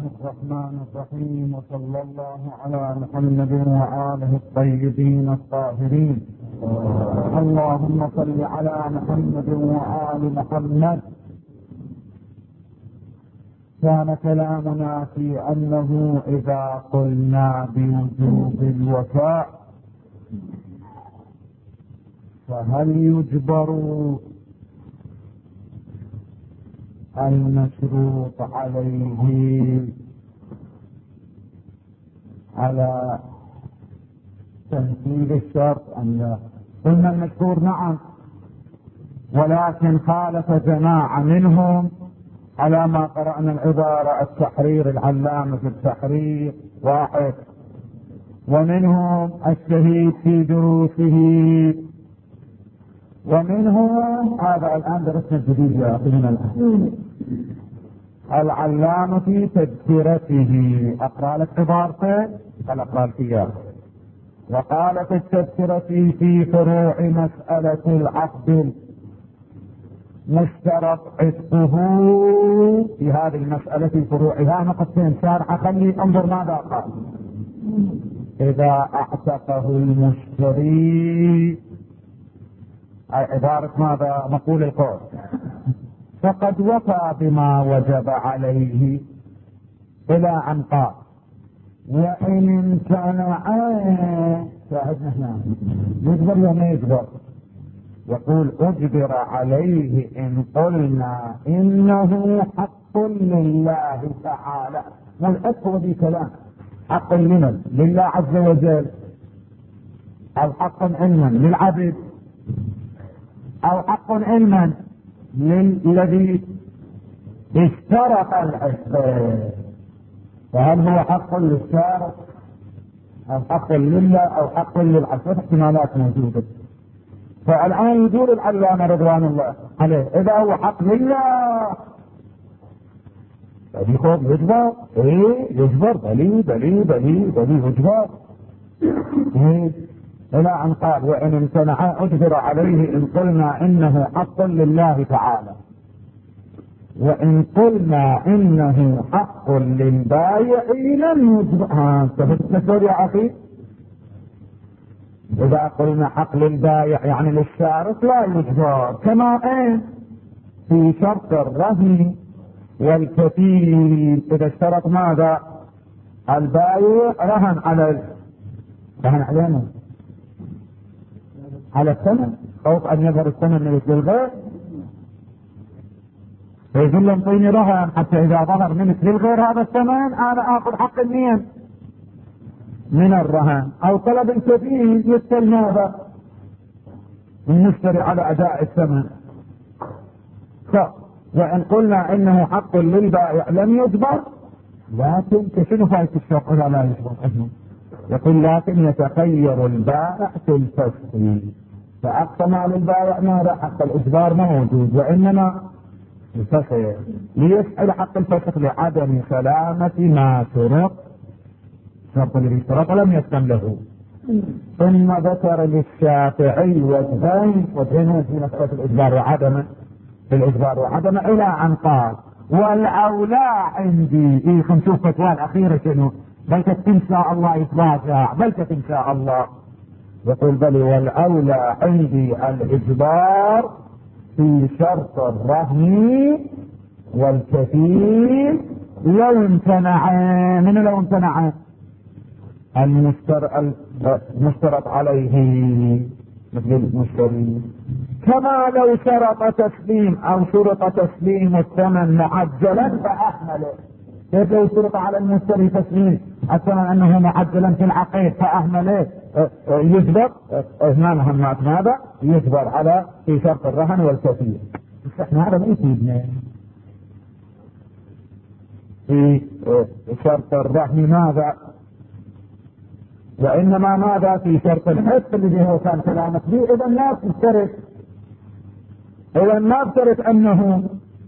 الرحمن الرحيم، وصلى الله على محمد وآله الطيبين الطاهرين. اللهم صل على محمد وآل محمد. كان كلامنا في أنه إذا قلنا بوجوب الوفاء فهل يجبر المشروط عليه على تنفيذ الشرط أم لا؟ قلنا المشهور نعم، ولكن خالف جماعة منهم على ما قرأنا العبارة التحرير العلامة في التحرير 1، ومنهم الشهيد في دروسه، ومنهم هذا الآن درسنا الجديد يا أخي من الآن العلامة في تذكرته. أقرأ لك عبارته، قال أقرأ لك إياه. وقال في التذكرة في فروع مسألة العقد مشترط عتقه. في هذه المسألة في فروعها نقطتين شارحة، خلي انظر ماذا قال. إذا اعتقه المشتري، عبارة ماذا؟ مقول القول، فقد وفى بما وجب عليه إلى أن قال وإن امتنع. شاهدنا هنا يجبر وما يجبر. يقول أجبر عليه إن قلنا إنه حق لله تعالى. والحق هو ذي كلام، حق لمن؟ لله عز وجل، أو حق علما للعبد، أو حق علما للذي اشترط العتق. فهل هو حق للشارع أو حق لله أو حق للعبد؟ احتمالات موجودة. فالآن يدور العلامة رضوان الله عليه إذا هو حق لله بلي خوف يجبر. يجبر بلي يجبر. إلى أن قال وإن امتنع أجبر عليه إن قلنا إنه حق لله تعالى. وإن قلنا إنه حق للبائع لم يجبر. تفهم يا أخي؟ إذا قلنا حق للبائع يعني للشارط لا يجبر، كما في شرط الرهن والكفيل. إذا اشترط ماذا؟ البائع رهن علينا على الثمن، خوف أن يظهر الثمن من الغير، فيقول له انطيني رهن حتى إذا ظهر منك للغير هذا الثمن أنا آخذ حق المين من الرهن. أو طلب الكفيل يسأل ماذا؟ المشتري على أداء الثمن. وإن قلنا إنه حق للبائع لم يجبر، لكن شنو فايدة الشرط إذا لا يجبر؟ يقول لكن يتخير البائع في الفسخ، فأقصى ما للبائع ماذا؟ حق الإجبار موجود، وإنما الفسخ ليسأل حق الفسخ لعدم سلامة ما شرط، شرط الذي شرط لم يسلم له. ثم ذكر للشافعي وجهين في مسألة الإجبار وعدمه، في الإجبار وعدمه، إلى أن قال والأولى عندي. نشوف فتوى الأخيرة شنو؟ بلكت إن شاء الله يتراجع، بلكت إن شاء الله. يقول بل والأولى عندي الإجبار في شرط الرهن والكفيل لو امتنع. من لو امتنع؟ المشترط عليه مثل المشتري، كما لو شرط تسليم أو شرط تسليم الثمن معجلا فأهمله. كيف لو شرط على المشتري تسليم الثمن أنه معجلا في العقيد فأهمله؟ يجبر. ما مهمات ماذا؟ يجبر على في شرط الرهن والكفيل. بس احنا هذا ما يفيدنا في شرط الرهن ماذا؟ وإنما ماذا؟ في شرط الحق الذي هو كان كلامك به. إذا لا تشترط، إذا ما اشترط أنه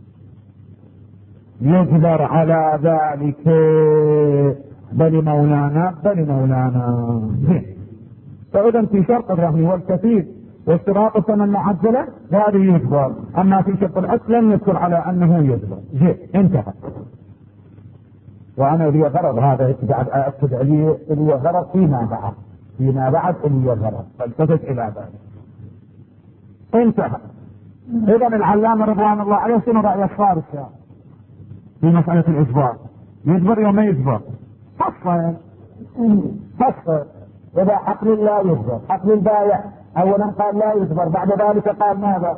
يجبر على ذلك. بل مولانا فإذا في شرط الرهن والكفيل واشتراط الثمن معجلة هذه يجبر. أما في شرط الحق لم يذكر على أنه يجبر. انتهى. وأنا لي غرض هذا بعد أكد عليه لي غرض فيما بعد لي غرض، فالتفت إلى ذلك. انتهى. إذا العلامة رضوان الله عليه شنو رأي الفارس في مسألة الإجبار؟ يجبر يوم ما يجبر؟ فصل. إذا حقل لا يجبر، حقل البايع أولا قال لا يجبر، بعد ذلك قال ماذا؟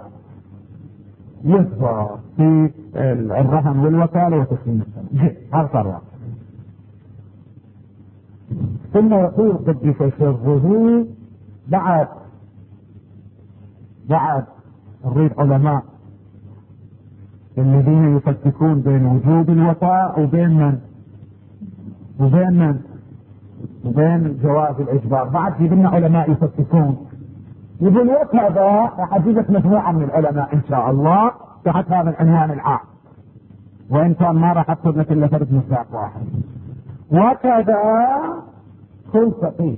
يجبر في الرهن والوكالة وتسليم السلم. هذا صار. ثم يقول قدس سره بعد نريد علماء الذين يفككون بين وجوب الوفاء وبين جواز الإجبار. بعد يجينا علماء يفككون، يقول وكذا حديثة مجموعة من العلماء إن شاء الله تحت هذا العنوان العام، وإن كان ما راح أذكر لك إلا فرد مصداق واحد. وكذا كل فقيه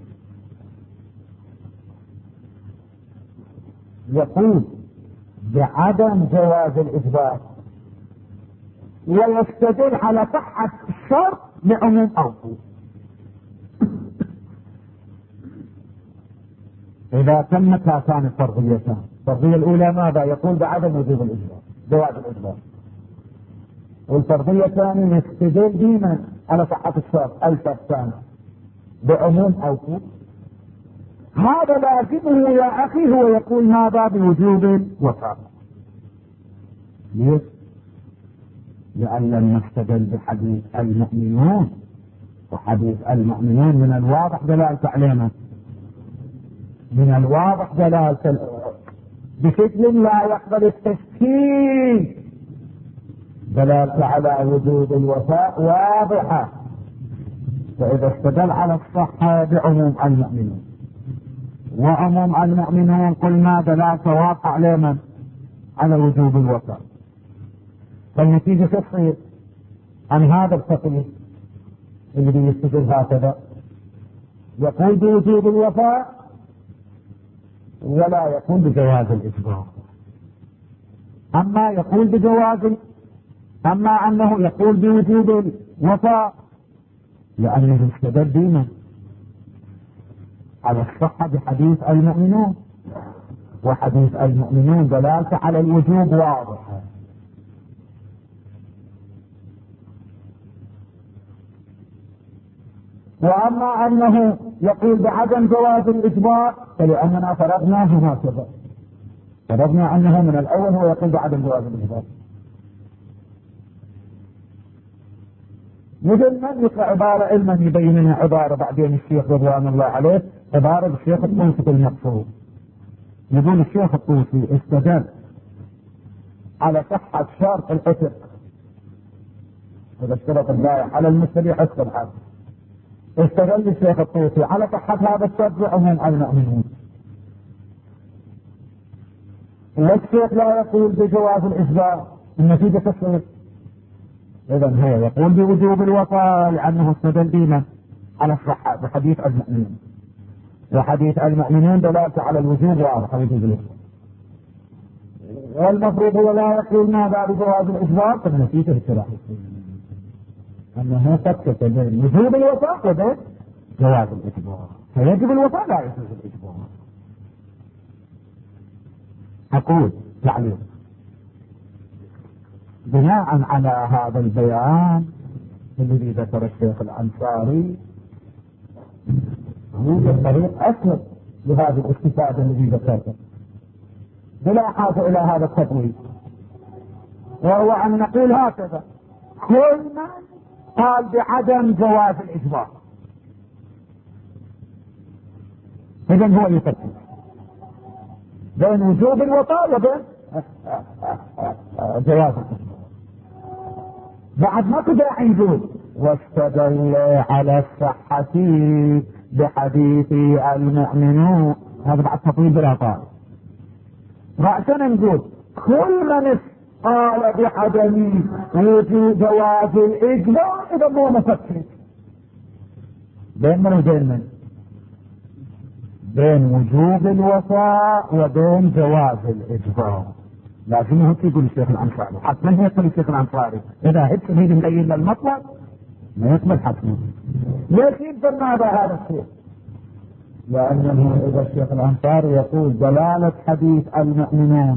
يقول بعدم جواز الإجبار ويستدل على صحة الشرط لعموم أوصول. إذا تمت هاتان الفرضيتان، الفرضية الأولى ماذا؟ يقول بعدم وجوب الإجبار، جواز الإجبار. والفرضية الثانية يستدل ديما على صحة الشرط، الشرط الثاني بعموم أوصول. هذا لازمه يا أخي هو يقول ماذا؟ بوجوب الوفاء. ليش؟ لأن لم نستدل بحديث المؤمنون، وحديث المؤمنون من الواضح دلالة علينا، من الواضح دلالة بشكل لا يقبل التشكيك، دلالة على وجوب الوفاء واضحة. فإذا استدل على الصحة بعموم المؤمنون، وعموم المؤمنون قلنا دلالة واضحة علينا على وجوب الوفاء، فالنتيجة تصير عن هذا الفقيه اللي بيستدل هكذا يقول بوجوب الوفاء ولا يقول بجواز الإجبار. أما أنه يقول بوجوب الوفاء لأنه استدل دينا على الصحة بحديث المؤمنون، وحديث المؤمنون دلالته على الوجوب واضحة. وأما أنه يقول بعدم جواز الإجبار فلأننا فرضناه هكذا، فرضنا أنه من الأول هو يقول بعدم جواز الإجبار. مثل من يقرأ عبارة علما يبين لنا عبارة بعدين الشيخ رضوان الله عليه، عبارة الشيخ الطوسي المقصود. يقول الشيخ الطوسي استدل على صحة شرط العتق، إذا اشترط البائع على المشتري حسب الحق، استدل الشيخ الطوسي على صحة هذا الشرط بعموم المؤمنين، والشيخ لا يقول بجواز الإجبار. النتيجة تصير إذا هو يقول بوجوب الوفاء لأنه استدل دينا على الصحة بحديث المؤمنين، وحديث المؤمنين دلالته على الوجوب واضح وجوب الوفاء. والمفروض هو لا يقول ماذا بجواز الإجبار، فالنتيجة التلاحظ أنه فكت بين وجوب الوفاء وبين جواز الإجبار، فيجب الوفاء لا يجوز الإجبار. أقول تعليق بناء على هذا البيان الذي ذكر الشيخ الأنصاري يوجد طريق أسهل لهذه الاستفادة الذي ذكرته بلا حاجة إلى هذا التطويل، وهو أن نقول هكذا: كل من قال بعدم جواز الإجبار إذن هو يفكر بين وجوب الوفاء وبين جواز الإجبار. بعد ما داعي يقول واستدل على الصحة بحديث المؤمنون، هذا بعد تطويل بلا طائل. رأسنا نقول كل من قال بعدم وجوب جواز الإجبار إذا هو مفكر بين من وبين من؟ بين وجوب الوفاء وبين جواز الإجبار. لازم هيك يقول الشيخ الأنصاري، حتى هيك يقول الشيخ الأنصاري إذا هيك نريد نبين للمطلب ما يقبل حتما. ليش يقبل ماذا هذا الشيء؟ لأنه إذا الشيخ الأنصاري يقول دلالة حديث المؤمنون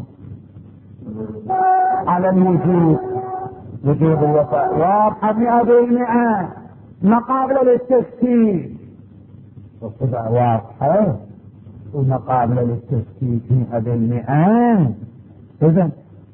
على الوجوب، وجوب الوفاء واضحة 100% ما قابل للتشكيك، وكذا واضحة وما قابل للتشكيك 100%. إذن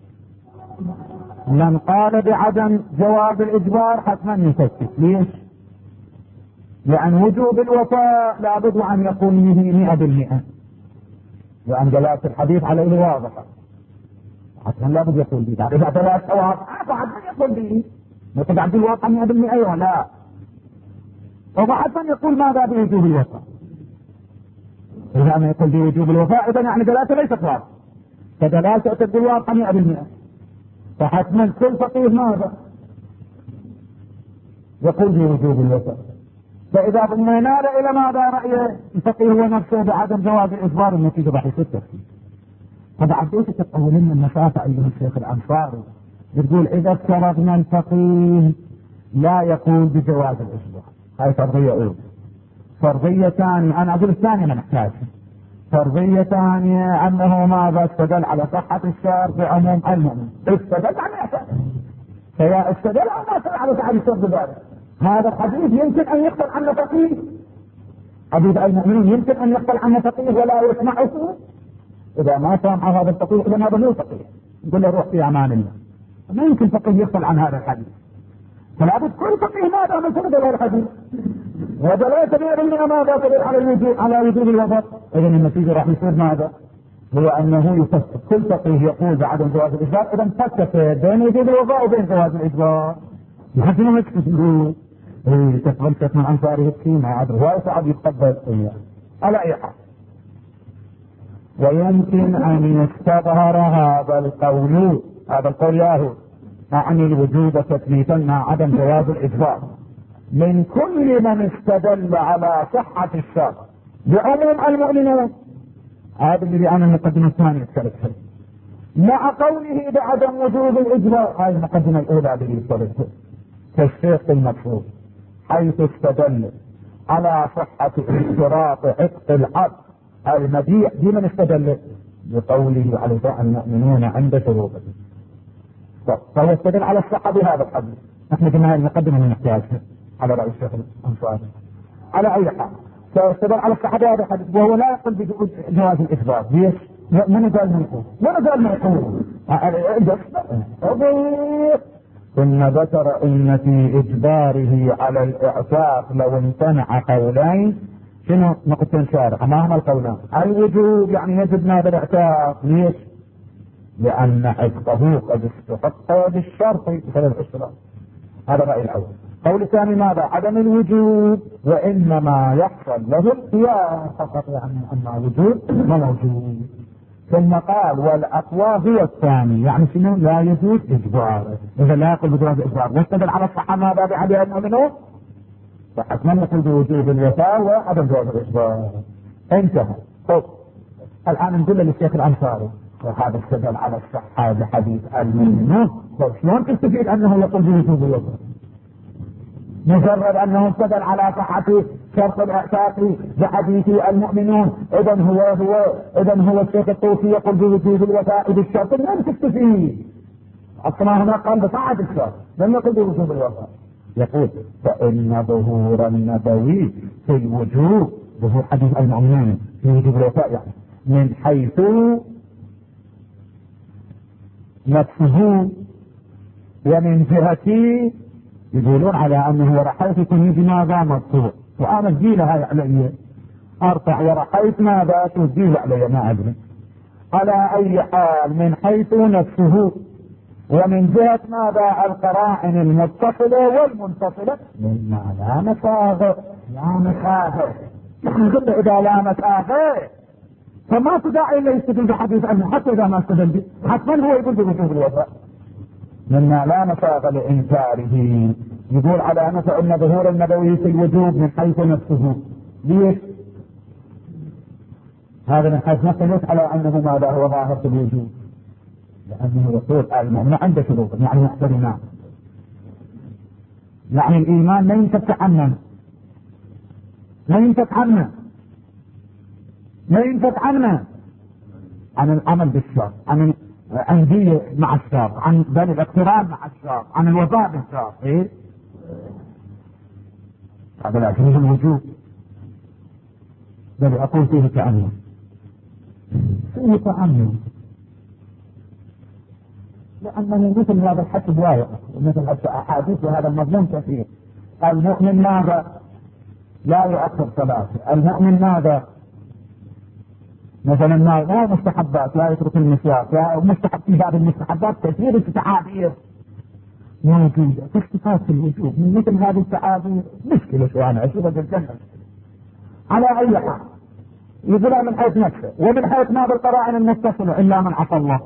من قال بعدم جواب الإجبار حتما يشكك. ليش؟ لأن وجوب الوفاء لابد أن يكون به 100%، لأن دلالة الحديث عليه واضحة حتما لابد يقول به. إذا دلالة واضحة فحتما يقول به، مثل عبد الواقع 100% أيوة لا، وحتما يقول ماذا بوجوب الوفاء. إذا ما يقول بوجوب الوفاء إذا يعني دلالته ليست واضحة، فدلالته تقول واضحة 100%، فحتما كل فقيه ماذا يقول بوجوب الوفاء. فإذا ضمينا إلى ماذا رأيه الفقيه هو نفسه بعدم جواز الإجبار، النتيجة راح يصير تفكير. طبعا ليش تتقولون من المسافة أيها الشيخ الأنصاري؟ يقول إذا افترضنا الفقيه لا يقول بجواز الإجبار، هاي فرضية أولى. فرضية ثانية، أنا أقول الثانية ما نحتاجها. فرضية ثانية أنه ماذا استدل على صحة الشرع بعموم المؤمن، استدل على يحتاج، فيا استدل أو ما استدل على صحة الشرع بذلك. هذا الحديث يمكن أن يقبل عنه فقيه، حديث المؤمنين يمكن أن يقبل عنه فقيه ولا يسمعه. إذا ما سمع هذا الفقيه إذا هذا مو فقيه، يقول له روح في أمان الله. ما يمكن فقيه يقبل عن هذا الحديث، فلا بد كل فقيه ماذا مسند هذا الحديث ودلالة 100% ماذا تدل على وجوب الوفاء. إذا النتيجة راح يصير ماذا؟ هو أنه يفسر كل فقيه يقول بعدم جواز الإجبار، إذا فسر بين وجوب الوفاء وبين جواز الإجبار. لحد ما يكتبوا تقبل شيخ من أنصاري هيك ما عاد هو صعب يتقبل على أي حال. ويمكن أن يستظهر هذا القول ياهو أعني الوجوب تثبيتا مع عدم جواز الإجبار من كل من استدل على صحة الشرع بعموم المؤمنين. هذا اللي أنا المقدمة الثانية اتكلمت فيه، مع قوله بعدم وجوب الإجبار. هذه المقدمة الأولى اللي اتكلمت تشريط المفروض، حيث استدل على صحة اشتراط عتق العبد المبيع بمن استدل بقوله على المؤمنون عند شروطه، فهو استدل على الصحة بهذا الحديث. نحن قلنا هذه المقدمة من نحتاجها على رأي الشيخ الأنصاري. على أي حال فاستدل على الصحة بهذا الحديث وهو لا يقل بجواز الإثبات. ليش؟ من قال ما يقول ثم ذكر ان في اجباره على الاعتاق لو امتنع قولين. شنو نقطتين شارع؟ ما هما القولان؟ الوجوب يعني يجب ماذا الاعتاق. ليش؟ لان عتقه قد استحق بالشرط بسبب الاشتراط. هذا الراي الاول. قول الثاني ماذا؟ عدم الوجوب وانما يحصل له الخيار فقط، يعني اما وجوب ما موجود. ثم قال والاقوى هو الثاني، يعني شنو؟ لا يجوز اجباره، اذا لا يقل بجواز اجبار واستدل على الصحه ماذا بعدها المؤمنون، فحتما نقول بوجوب الوفاء وعدم جواز الاجبار. انتهى. طيب الان نقول للشيخ الانصاري وهذا استدل على الصحه بحديث المؤمنون، طيب شلون تستفيد انه يقول بوجوب الوفاء؟ مجرد انه استدل على صحة شرط الاعتاق بحديث المؤمنون، اذا هو الشيخ الطوسي يقول بوجوب الوفاء بالشرط، لم تستفيد. اصلا هنا قال بصحة الشرط لم يقل بوجوب الوفاء. يقول فان ظهور النبوي في الوجوب، ظهور حديث المؤمنين في وجوب الوفاء يعني من حيث نفسه ومن جهته، يقولون على انه ورحيت يجي ماذا مرفوع، وانا تجيلها علي ارفع ورحيت ماذا تجيل علي ما ادري. على اي حال من حيث نفسه ومن جهة ماذا القرائن المتصلة والمنفصلة مما لا مساغ. نحن قلنا اذا لا مساغ فما تداعي الا يستدل بحديث عنه، حتى اذا ما استدل به حتما هو يقول بوجوب الوفاء مما لا مساغ لإنكاره. يقول على نفع ان ظهور النبوي في الوجوب من حيث نفسه. ليش؟ هذا من حيث نفسه ليس على انه ماذا هو ظاهر في الوجوب، لانه يقول المؤمن عنده شروط يعني يحترمها. يعني الإيمان لا ينفتح عنه، لا ينفتح عنه، لا ينفتح عنه عن العمل بالشر، عن الأندية مع الشر، عن بل الاقتران مع الشر، عن الوفاء بالشر. إيه؟ هذا لا فيه الوجوب، بل أقول فيه تأمل، فيه تأمل، لأنه مثل هذا الحسب واقع، ومثل أحاديث وهذا المضمون كثير. المؤمن ماذا؟ لا يؤخر صلاته. المؤمن ماذا؟ مثلا ما مستحبات، لا يترك المسواك، لا مستحب في باب المستحبات كثير التعابير موجودة في صفات الوجوب. من مثل هذه التعابير مشكلة شوانع شو بدل الجنة على أي حال يقولها من حيث نفسه ومن حيث ما بالقرائن المتصلة إلا من عصى الله.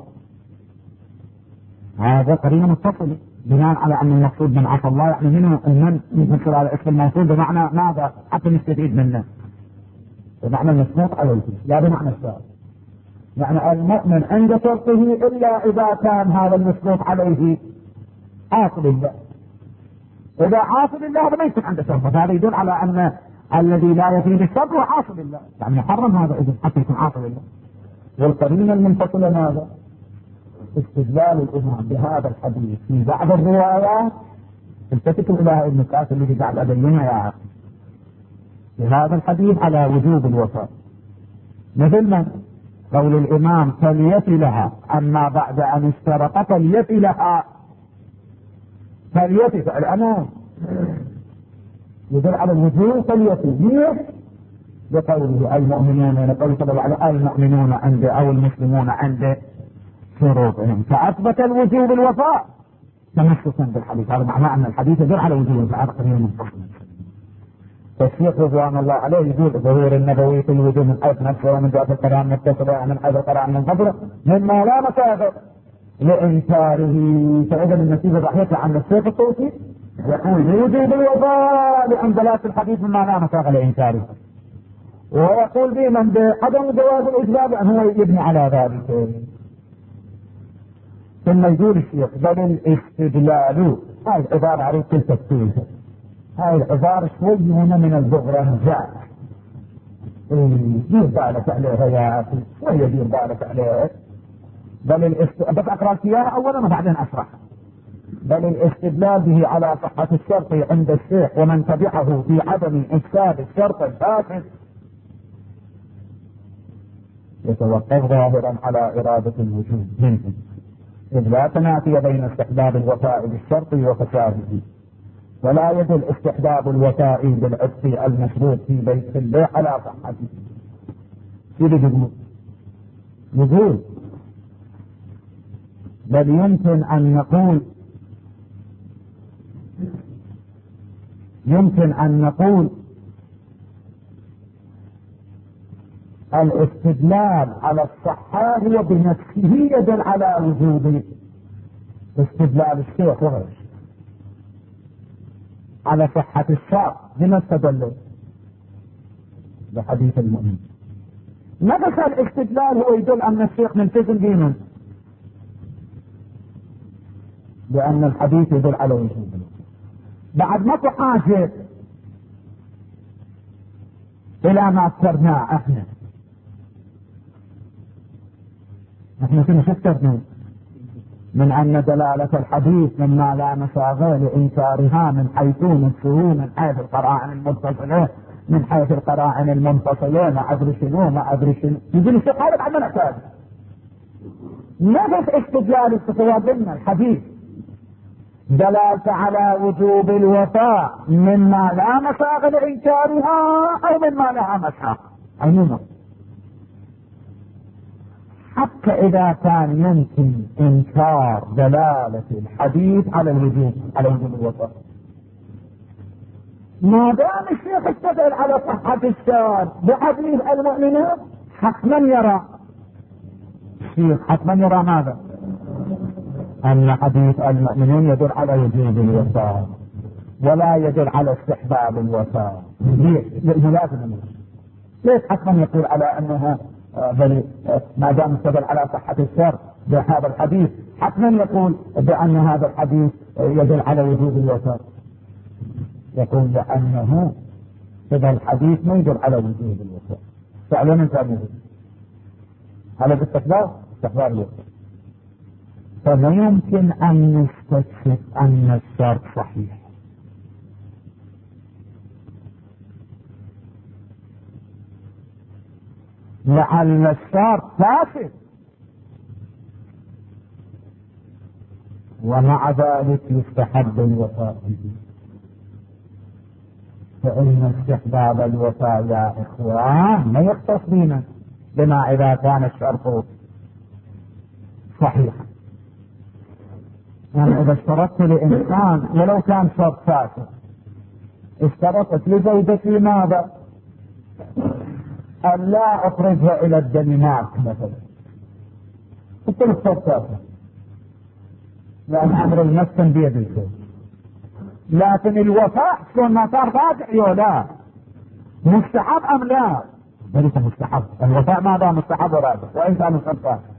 هذا قرينة متصلة بناء على أن المقصود من عصى الله يعني من خلال اسم الموصول بمعنى ماذا حتى نستفيد منه، بمعنى المسموط عليه لا بمعنى السابق. يعني المؤمن عند شرطه إلا إذا كان هذا المسموط عليه عاصي لله. إذا عاصي لله هذا ما يكون عنده شرط، هذا يدل على أن الذي لا يفيد الشرط هو عاصي لله، يعني محرم هذا إذا حتى يكون عاصي لله. والقرينة المنفصلة ماذا؟ استدلال الإمام بهذا الحديث في بعض الروايات. التفتوا إلى ابن كاثر الذي بعد أبينها يا أخي بهذا الحديث على وجوب الوفاء، مثل ما قول الإمام فليفي لها، أما بعد أن اشترط فليفي لها، فليفي فعل أمان يدل على الوجوب فليفي. ليش؟ بقوله المؤمنون، نقول صلى الله عليه المؤمنون عند أو المسلمون عند شروطهم، فأثبت الوجوب الوفاء تمسكا بالحديث. هذا معناه أن الحديث يدل على وجوب الوفاء قريبا من الشيخ رضوان الله عليه يقول ظهور النبوي في الوجوب من حيث نفسه ومن جهة الكلام متصلة من حيث القرآن منفصلة مما لا مسافة لإنكاره. فإذا النتيجة راح يطلع عن الشيخ الطوسي يقول بوجوب الوفاء لأن دلالة الحديث مما لا مسافة لإنكاره، ويقول بمن بعدم جواز الإجبار أن هو يبني على ذلك. ثم يقول الشيخ بل الاستدلال، هاي العبارة عليه كل تفسير، هاي العبارة شوي هنا من الزغرنجات، دير بالك عليها يا أخي، شوية دير بالك عليها. بس أقرأ إياها أولا وبعدين أشرح. بل الاستدلال به على صحة الشرط عند الشيخ ومن تبعه في عدم إفساد الشرط الفاسد يتوقف ظاهرا على إرادة الوجود منهم، إذ لا تنافي بين استحباب الوفاء بالشرط وفساده، ولا يدل استحباب الوفاء بالعتق المشروط في بيت الله على صحته. شو يقول بل يمكن أن نقول الاستدلال على الصحة هو بنفسه يدل على وجود استدلال الشيخ وغيره على صحة الشرط. بما استدل بحديث المؤمن نفس الاستدلال هو يدل أن الشيخ ملتزم دينه، لأن الحديث يدل على وجود. بعد ما حاجة إلى ما افترناه احنا شنو افترنا من أن دلالة الحديث مما لا مساغ لإنكارها من حيث نفسه من حيث القرائن المتصلة من حيث القرائن المنفصلة ما أدري شنو يقول الشيخ هذا بعد ما نحتاج نفس استدلال استفادنا الحديث دلالة على وجوب الوفاء مما لا مساغ لإنكارها أو مما لها مساغ عموما، حتى إذا كان يمكن إنكار دلالة الحديث على وجوب الوفاء. ما دام الشيخ استدل على صحة الشرط بحديث المؤمنين حتما يرى الشيخ ماذا؟ أن حديث المؤمنين يدل على وجوب الوفاء ولا يدل على استحباب الوفاء. ليش حتما يقول على أنها بل ما دام استدل على صحة الشرط بهذا الحديث حتما يقول بأن هذا الحديث يدل على وجوب الوفاء؟ يقول لأنه إذا الحديث ما يدل على وجوب الوفاء فعلا انت على استحباب الوفاء، فلا يمكن أن نستكشف أن الشرط صحيح. لعل الشرط فاسد ومع ذلك يستحب الوفاء به، فإن استحباب الوفاء يا إخوان ما يختص بنا بما إذا كان الشرط صحيحا. يعني إذا اشترطت لإنسان ولو كان شرط فاسد، اشترطت لزوجتي ماذا؟ أن لا أخرجها إلى الدنمارك مثلا، قلت له شرط فاسد لأن أمر المسكن بيد الزوج، لكن الوفاء شلون ما صار راجع لا مستحب أم لا؟ ذلك مستحب، الوفاء ماذا مستحب وراجع وإن كان شرط فاسد.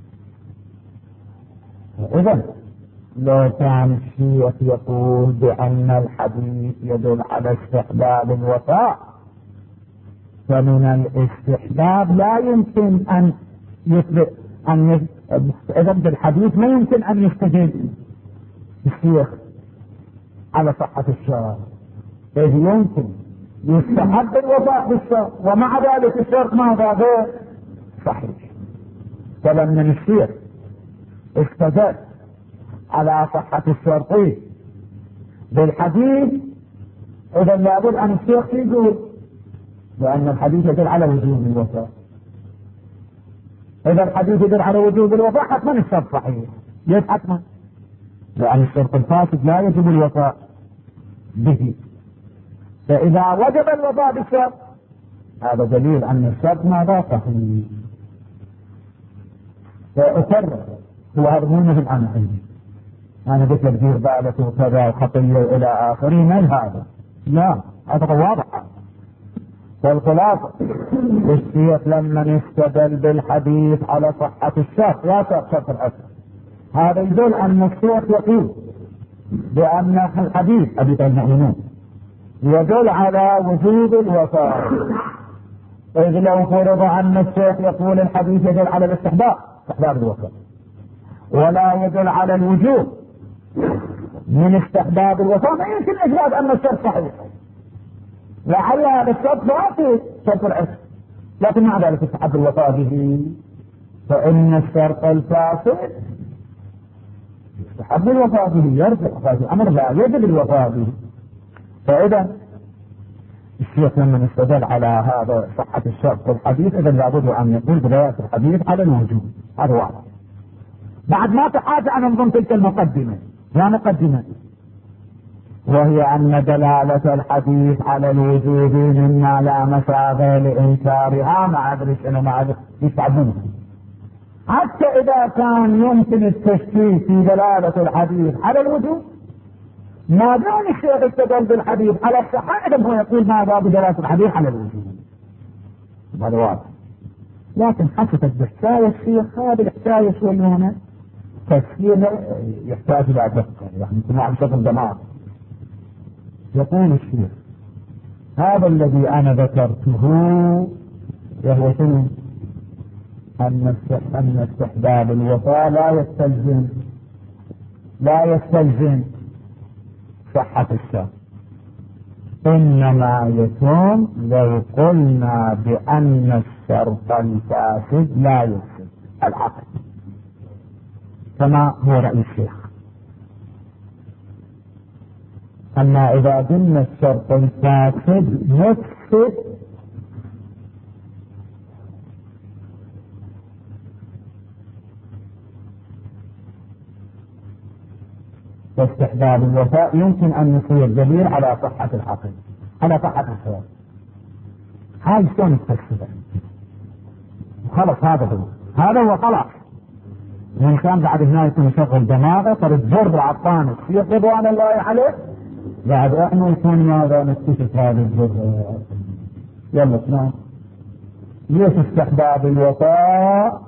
إذن لو كان الشيخ يقول بأن الحديث يدل على استحباب الوفاء، فمن الاستحباب لا يمكن أن يثبت إذا بالحديث ما يمكن أن يستدل الشيخ على صحة الشرط، إذ يمكن يستحب الوفاء بالشرط ومع ذلك الشرط ماذا غير صحيح. فلما الشيخ استدل على صحة الشرطين بالحديث، إذا لابد أن الشيخ يقول لأن الحديث يدل على وجوب الوفاء. إذا الحديث يدل على وجوب الوفاء حتما الشرط صحيح، ليش حتما؟ لأن الشرط الفاسد لا يجب الوفاء به، فإذا وجب الوفاء بالشرط هذا دليل أن الشرط ماذا صحيح. فأكرر هو هذا مو مهم أنا عندي، أنا قلت لك دير بالك وكذا وخطية إلى آخره، من هذا؟ لا هذا واضح. والخلاصة الشيخ لما استدل بالحديث على صحة الشرط لا شرط الأصل، هذا يدل أن الشيخ يقول بأن الحديث حديث المؤمنون يدل على وجوب الوفاء، إذ لو فرض أن الشيخ يقول الحديث يدل على الاستحباب استحباب الوفاء ولا يدل على الوجوب من استحباب الوفاء، ما يمكن إثبات أن الشرط صحيح. لعل هذا الشرط باطل شرط العصر، لكن مع ذلك استحب الوفاء به، فإن الشرط الفاسد يستحب الوفاء به، يرجع فاسد أمر لا يجب الوفاء به. فإذا الشيخ لما استدل على هذا صحة الشرط في الحديث، إذا لابد أن يقول بداية الحديث على الوجوب، هذا واضح. بعد ما تحاج أن نظن تلك المقدمة لا مقدمة، وهي أن دلالة الحديث على الوجوب مما لا مساغ لإنكارها ما أدري شنو ما أدري يستعبونه. حتى إذا كان يمكن التشكيك في دلالة الحديث على الوجوب، ما دام الشيخ استدل بالحديث على الصحة، إذا هو يقول ماذا بدلالة الحديث على الوجوب، هذا واضح. لكن حسب بحكاية الشيخ هذه الحكاية شو هنا تفسير يحتاج إلى دقة، يعني سماع بشكل دماغ. يقول الشيخ هذا الذي أنا ذكرته وهو شنو؟ أن استحباب الوفاء لا يستلزم صحة الشرط، إنما يكون لو قلنا بأن الشرط الفاسد لا يفسد العقل، كما هو رأي الشيخ. أما إذا قلنا الشرط الفاسد يفسد فاستحباب الوفاء يمكن أن يصير دليل على صحة العقل، على صحة الحياة. هاي شلون تفسده؟ خلاص هذا هو خلاص. الإنسان بعد هنا يكون يشغل دماغه، فرد جرب عطانه الشيخ رضوان الله عليه، بعد احنا يكون ماذا نكتشف هذا الجرب. يلا اسمع، ليش استحباب الوفاء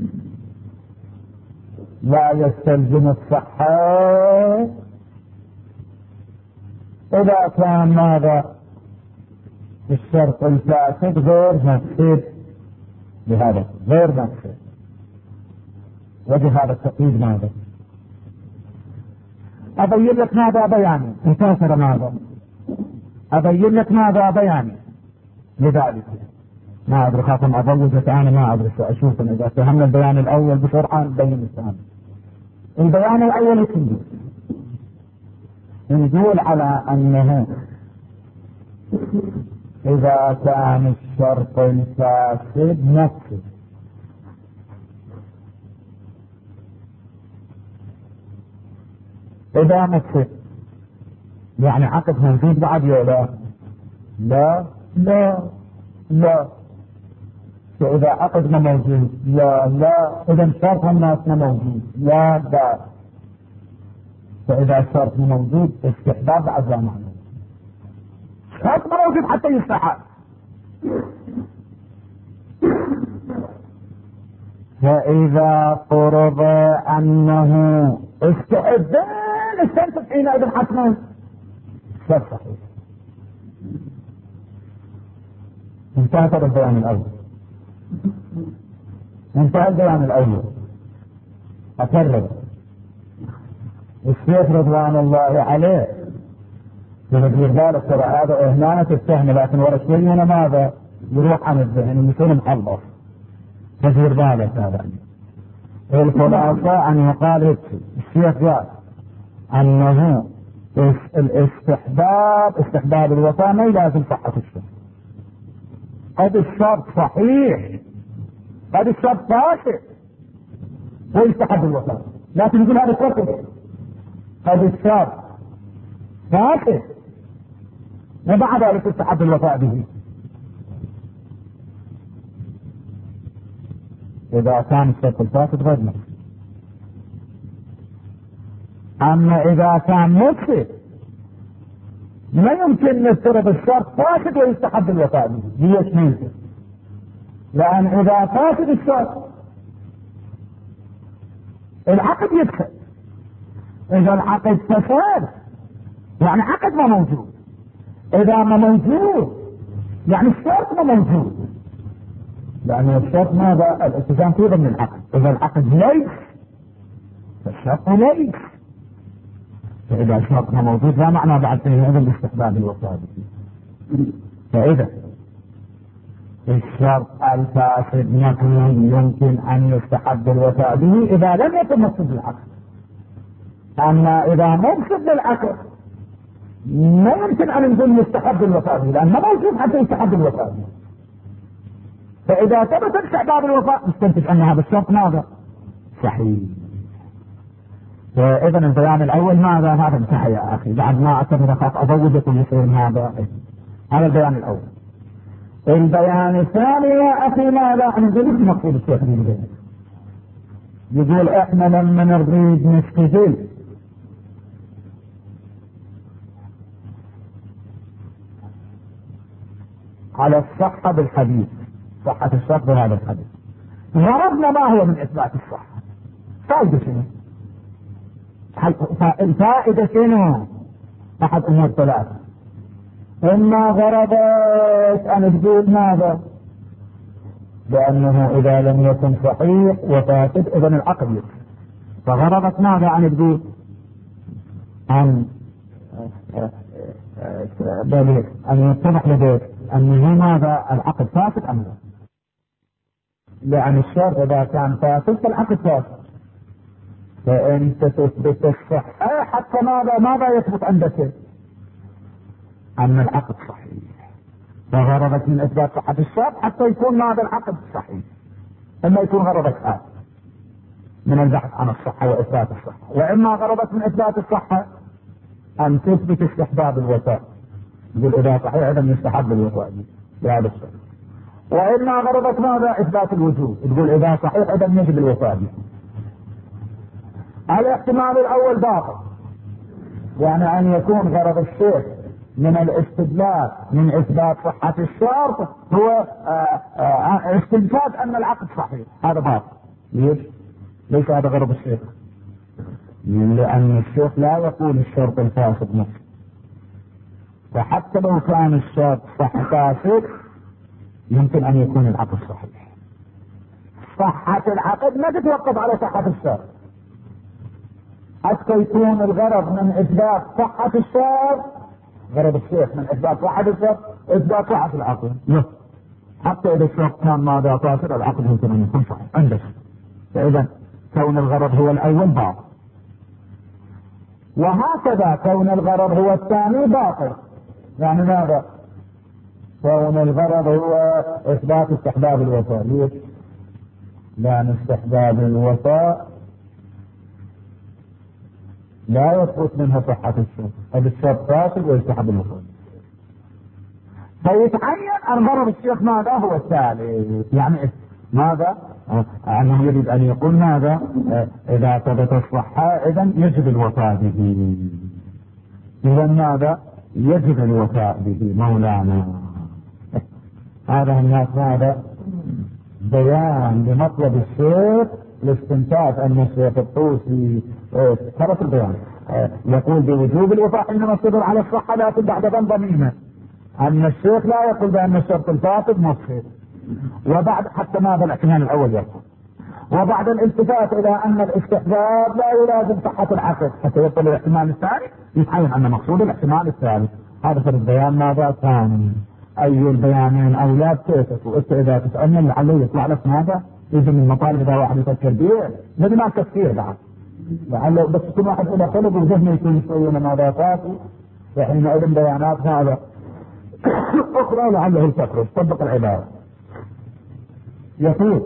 لا يستلزم الصحة إذا كان ماذا الشرط الفاسد غير مفسد بهذا غير مفسد. وجه هذا التقييد ماذا؟ أبين لك ماذا بياني انتصر ماذا؟ أبين لك ماذا بياني لذلك. ما أدري خاطم أضوجك أنا ما أدري أشوف إذا فهمنا البيان الأول بسرعة نبين الثاني. البيان الأول يكون نقول على أنه إذا كان الشرط الفاسد مفسد إذا مفسد يعني عقد موجود بعد يا لا لا لا لا. فإذا عقد ما موجود لا لا. إذا شرط الناس ما موجود لا لا. فإذا الشرط موجود استحباب بعد لا معنى. شرط ما موجود حتى يستحب. فإذا فرض أنه استحب استنتج حينئذ حتما شرط صحيح. انتهى البيان الأول. انتهى البيان الأول. أكرر الشيخ رضوان الله عليه يدير بالك ترى هذا إهمانة السهم لكن ورا شوي هنا ماذا يروح عن الذهن يكون محلص. تدير بالك هذا الخلاصة أن يقال الشيخ قال أنه استحباب الوفاء ما يلازم صحة الشرط. قد الشرط صحيح قد الشرط فاسد ويستحب الوفاء لكن يقول هذا كفر. قد الشرط فاسد ومع ذلك يستحب الوفاء به. إذا كان الشرط الفاسد غير مفسد. أما إذا كان مفسد لا يمكن نفترض الشرط فاسد ويستحب الوفاء به. ليش ممكن؟ لأن إذا فاسد الشرط العقد يفسد. إذا العقد فساد يعني عقد ما موجود. إذا ما موجود يعني الشرط ما موجود. لأن الشرط ماذا؟ الالتزام فيه ضمن العقد. إذا العقد ليس فالشرط ليس. فإذا الشرط ما موجود لا معنى بعد فيه هذا الاستحباب الوفاء به. فإذا الشرط الفاسد يمكن أن يستحب الوفاء به إذا لم يكن مفسد للعقد. أما إذا مفسد للعقد ما يمكن أن نقول يستحب الوفاء به لأن ما موجود حتى يستحب الوفاء به. فإذا ثبت استحباب الوفاء نستنتج أن هذا الشرط ماذا؟ صحيح. فإذا البيان الأول ماذا؟ هذا انتهى يا أخي بعد ما أعتبر خاف أزوجكم يصير هذا. هذا البيان الأول. البيان الثاني يا أخي ماذا؟ أنا نقول لك مقصود الشيخ يقول إحنا لما نريد نستدل على الصحة بالحديث صحة الشرط بهذا الحديث غرضنا ما هو من إثبات الصحة؟ فائدة شنو؟ الفائدة شنو؟ أحد أمور ثلاثة. إما غرضت أن تقول ماذا؟ لأنه إذا لم يكن صحيح وفاسد إذن العقد يفسد. فغرضت ماذا أن تقول؟ أن يتضح لديك أنه ماذا العقد فاسد أم لا؟ لأن الشرط إذا كان فاسد فالعقد فاسد. فأنت تثبت الصحة حتى ماذا يثبت عندك؟ أن العقد صحيح. فغرضك من إثبات صحة الشرط حتى يكون ماذا العقد صحيح. إما يكون غرضك هذا من البحث عن الصحة وإثبات الصحة. وإما غرضك من إثبات الصحة أن تثبت استحباب الوفاء. يقول إذا صحيح إذا يستحب الوفاء بهذا الشرط. وإما غرضك ماذا؟ إثبات الوجوب. تقول إذا صحيح إذا يجب الوفاء به. الاحتمال الأول باطل. يعني أن يكون غرض الشيخ من الاستدلال من إثبات صحة الشرط هو استنتاج أن العقد صحيح. هذا باطل. ليس هذا غرض الشيخ. لأن الشيخ لا يقول الشرط الفاسد نفسه فحتى لو كان الشرط صح فاسد يمكن ان يكون العقد صحيح. صحة العقد ما تتوقف على صحة الشرط، حتى يكون الغرض من اثبات صحة الشرط، غرض الشيخ من اثبات صحة الشرط اثبات صحة العقد، لا، حتى اذا الشرط كان ماذا فاسد العقد يمكن ان يكون صحيح عندك. فاذا كون الغرض هو الاول باطل، وهكذا كون الغرض هو الثاني باطل. يعني ماذا؟ كون الغرض هو اثبات استحباب الوفاء، ليش؟ لان استحباب الوفاء لا يثبت منها صحة الشرط، هذا الشرط فاسد ويستحب الوفاء. فيتعين ان غرض الشيخ ماذا هو الثالث. يعني ماذا؟ انه يريد ان يقول ماذا؟ اذا ثبت الصحة اذا يجب الوفاء به. اذا ماذا؟ يجب الوفاء به مولانا. هذا الناس ماذا؟ بيان لمطلب الشيخ لاستنتاج ان الشيخ الطوسي ترك البيان يقول بوجوب الوفاء حينما الصدر على الصحة، لكن بعد ضميمه ان الشيخ لا يقول بان الشرط الفاسد مصحف، وبعد حتى ماذا الاحتمال الاول يقول، وبعد الالتفات الى ان الاستحباب لا يلازم صحة العقد حتى يصل الاحتمال الثاني، يتعين ان مقصود الاحتمال الثالث. هذا في البيان ماذا ثاني؟ اي البيانين اولاد كيفك؟ وانت اذا تتامل لعله يطلع لك ماذا؟ يجي من المطالب اذا واحد يفكر به بدون ما تفكير بعد، لعله بس كل واحد الى قلب وذهنه يكون شويه من هذا فاتي، فحينئذ بيانات هذا اخرى لعله الفكر يطبق العباره. يقول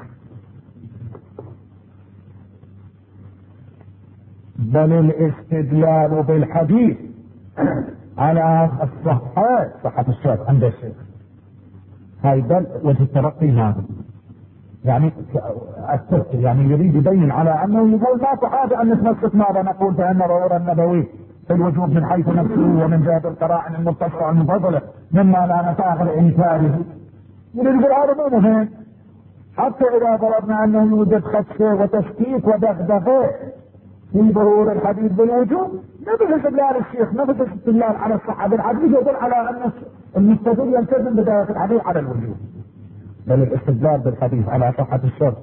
بل الاستدلال بالحديث على الصحة، صحة الشرط عند الشيخ، هاي بل وجه الترقي هذا يعني الترقي، يعني يريد يبين على انه يقول ما حاجة ان نتمسك ماذا نقول فان ظهور النبوي في الوجوب من حيث نفسه ومن جهة القرائن المتصلة المفضلة مما لا نتاخر انكاره. يريد يقول هذا مو مهم، حتى اذا فرضنا انه يوجد خدشه وتشكيك ودغدغه في ظهور الحديث بالوجوب، نفس استدلال الشيخ نفس استدلال على الصحة بالحديث يدل على ان المستدل يلتزم بداية الحديث على الوجوب. بل الاستدلال بالحديث على صحة الشرط